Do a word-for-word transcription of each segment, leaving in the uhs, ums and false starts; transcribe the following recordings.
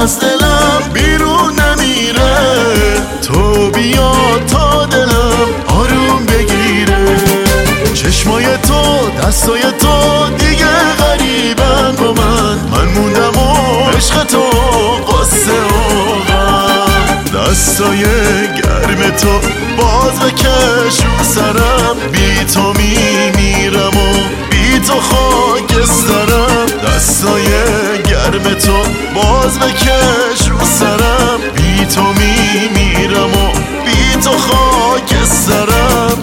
از دلم بیرون نمیره، تو بیا تا دلم آروم بگیره. چشمای تو دستای تو دیگه غریبن با من، من موندم و عشق تو قصه و غم. دستای گرم تو باز بکش رو سرم، بی تو میمیرم و بی تو خاکسترم. دستای گرم تو باز بکش رو سرم، بی تو میمیرم و بی تو خاکسترم.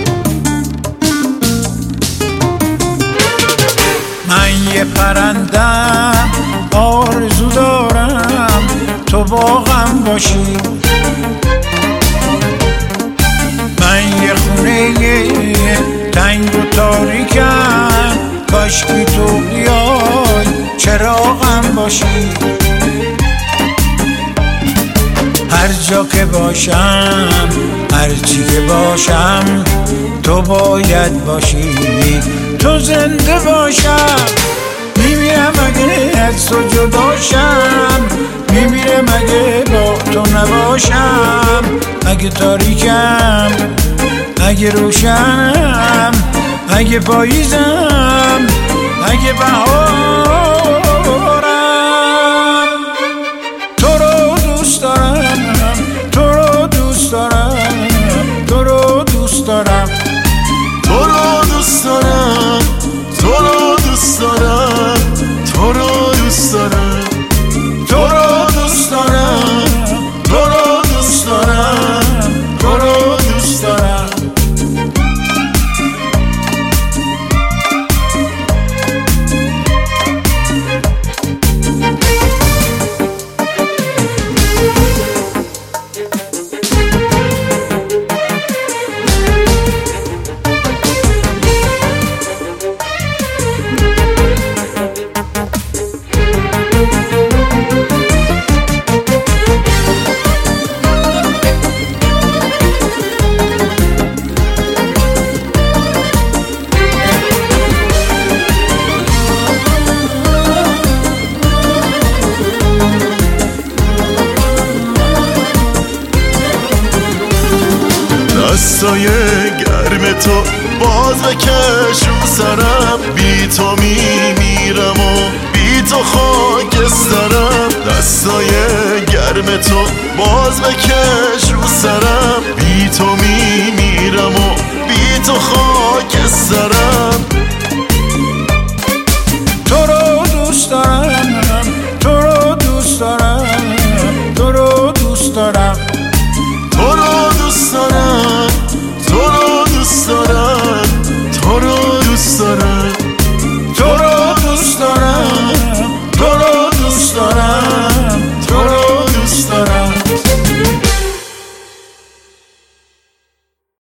من یه پرندم آرزو دارم تو باغم باشی، من یه خونه تنگ و تاریکم، کاشکی تو بیای چراغم باشی. هر جا که باشم هر چی که باشم تو باید باشی، تو زنده باشم. میمیرم اگه از تو جداشم، میمیرم اگه با تو نباشم. اگه تاریکم اگه روشنم، اگه پاییزم اگه بهارم، تو رو دوست دارم، تو رو دوست دارم، تو رو دوست دارم، تو رو دوست دارم، تو رو دوست دارم، تو رو دوست دارم، تو رو دوست دارم، تو رو دوست دارم، تو رو دوست دارم. دستای گرم تو باز بکش رو سرم، بی تو میمیرم و بی تو خاکسترم. دستای گرم تو باز بکش